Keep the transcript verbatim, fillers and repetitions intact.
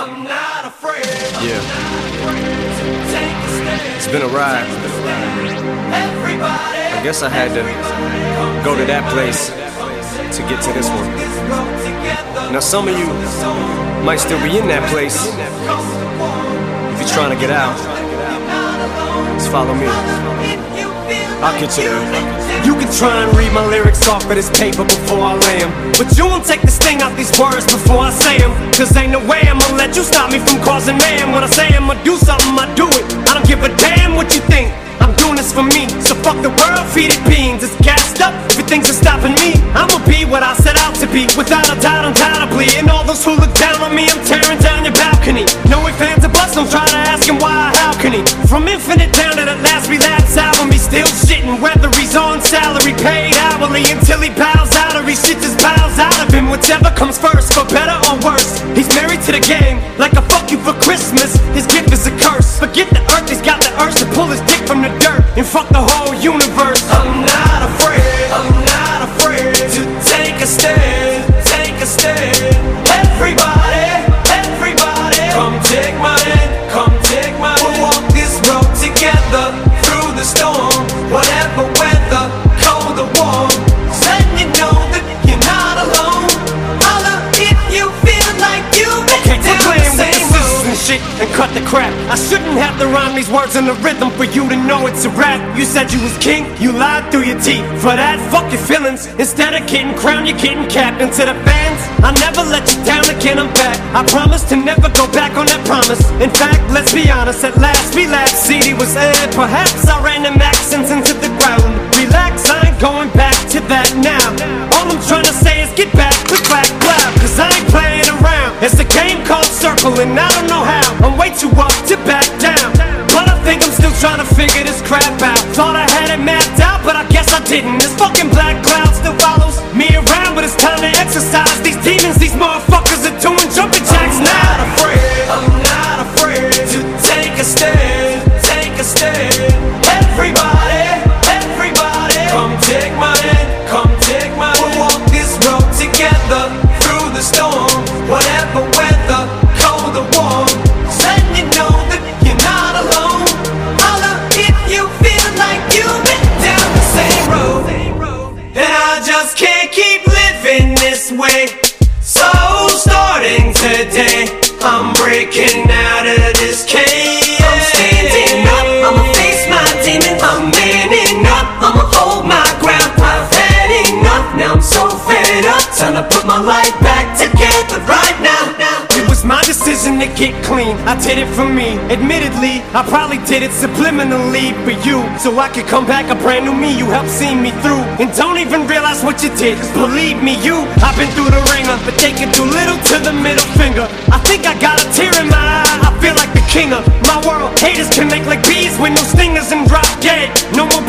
I'm not afraid. Yeah. Take a stand. It's been a ride. Everybody. I guess I had to go to that place to get to this one. Now some of you might still be in that place. If you're trying to get out, just follow me. I'll get you there. You can try and read my lyrics off of this paper before I lay 'em, but you won't take the sting out these words before I say 'em. Cause ain't no way I'ma let you stop me from causing mayhem. When I say I'ma do something, I do it. I don't give a damn what you think. I'm doing this for me, so fuck the world, feed it beans. It's gassed up, everything's just stopping me. I'ma be what I set out to be, without a doubt, undoubtedly. And all those who look down on me, I'm tearing down your balcony. No ifs, ands, or buts, don't try to ask him why or how can he. From Infinite down to the last relapse album, he's still shitting. Whether he's on salary, paid hourly, until he bows out or he shit just bows out of him. Whichever comes first, for better or worse. He's married to the game, like a fuck you for Christmas. His gift is a curse. Forget the earth, he's got the urge to pull his dick from the dirt and fuck the whole universe. I'm not afraid, I'm not afraid to take a stand, take a stand. Everybody, everybody, come take my hand, come take my hand. We'll walk this road together through the storm, whatever weather, cold or warm. Letting you know that you're not alone. Holla if you feel like you've been Okay, down quit the playing with the same scissors road. and shit and cut the crap. I shouldn't have to rhyme these words in the rhythm for you to know it's a rap. You said you was king, you lied through your teeth. For that, fuck your feelings. Instead of getting crowned, you're getting capped. And to the fans, I'll never let you down again, I'm back. I promise to never go back on that promise. In fact, let's be honest, at last we laughed. C D was aired, perhaps I ran them accents into the ground. Relax, I ain't going back to that now. All I'm trying to say is get back, click back, clap. Cause I ain't playing around. It's a game called Circle and I don't know how. I'm way too up to back down, but I think I'm still trying to figure this crap out. Thought I had it mapped out, but I guess I didn't. This fucking black cloud still follows me around, but it's time to exercise these demons. These motherfuckers are doing jumping jacks now. I'm not afraid, I'm not afraid to take a stand, take a stand. Everybody, everybody, come take my hand, come take my hand. We'll walk this road together through the storm, whatever weather, cold or warm. Letting you know that you're not alone. Holla if you feel like you've been down the same road. And I just can't keep living this way. So starting today, I'm breaking out of this cage. I'm standing up, I'ma face my demons. I'm manning up, I'ma hold my ground. I've had enough, now I'm so fed up. Time to put my life back together right now, now. It was my decision to get clean, I did it for me. Admittedly, I probably did it subliminally for you, so I could come back a brand new me. You helped see me through, and don't even realize what you did. Cause believe me, you, I've been through the ringer, but they can do little to the middle finger. I think I got a tear in my eye, I feel like the king of my world. Haters can make like bees with no stingers and drop dead. No more